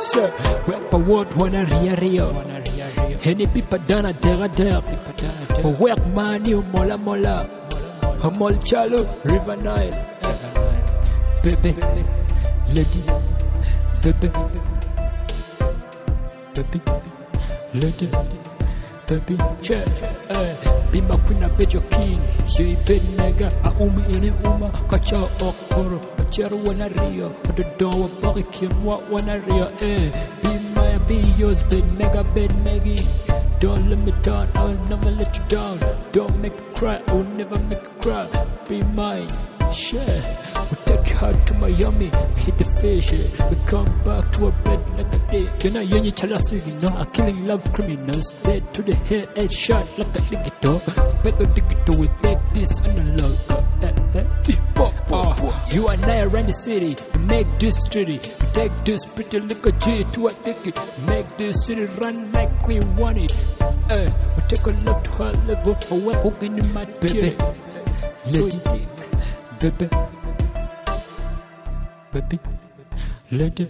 Sir, rap award wana ria rio. Any pipa dana dera dera. Work money mola mola. Hamol chalo River Nile. Baby, lady, baby, baby, lady, baby, check. Be my queen, I bet your king. She been nigga, I in it, Kacha okoro, a chair wana rio. Put the door, barricade, what wana rio, Be my, be yours, big mega, big Maggie. Don't let me down, I will never let you down. Don't make me cry, I will never make you cry. Be mine, share. We take you out to Miami, we hit the fish. We come back to our bed like a day. Can I hear you tell us no, I'm killing love criminals. Dead to the head shot like a digito. Better digito, we take this analog. You and I around the city, we make this city. We take this pretty little G to a ticket. Make this city run like we want it. We take a love to her level, or we're walking in my baby. Lady, baby, baby, lady.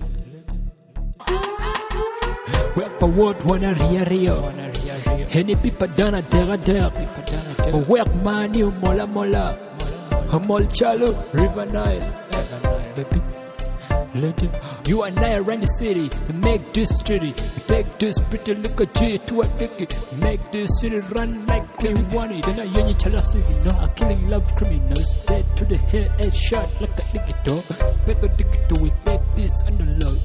Work award wana ria rio. Any pipa dana dera dera. Work money mola mola. Hamol chalo River Nile. Baby, lady. You and I around the city, we make this city. We take this pretty little G to a ticket. Make this city run like we want it. Then I hear you tell us no, I'm killing love criminals. Dead to the head shot like a digito. Better digito, we take this analog.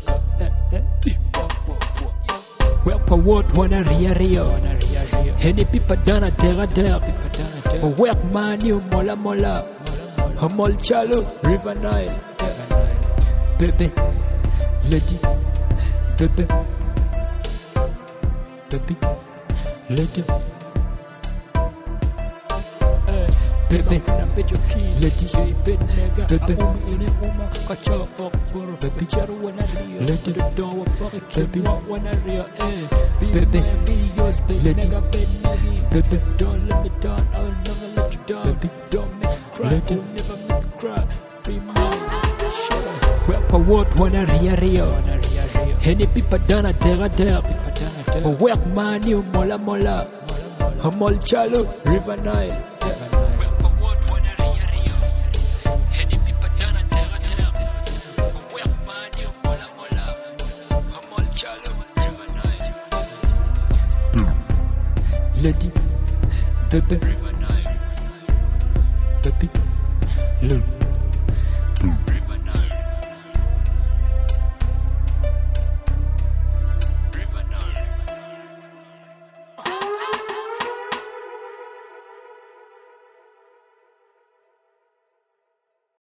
Work award wana ria rio. Any pipa dana dera dera. Work money mola mola. Hamol chalo River Nile. Baby, lady, baby, baby, lady. Baby, lady, baby, in it, Kacha okoro, baby, lady, the door, baby, wanna real, baby, be yours, baby, baby, don't let me down, I will never let you down, baby, don't make me cry, I will never make you cry, be mine, Work award wana ria rio. Any pipa dana dera dera. Work money mola mola. Hamol chalo River Nile. Work award wana ria rio. Any pipa dana dera dera. Work money mola mola. Hamol chalo River Nile. Lady, baby, River Nile. Baby, look.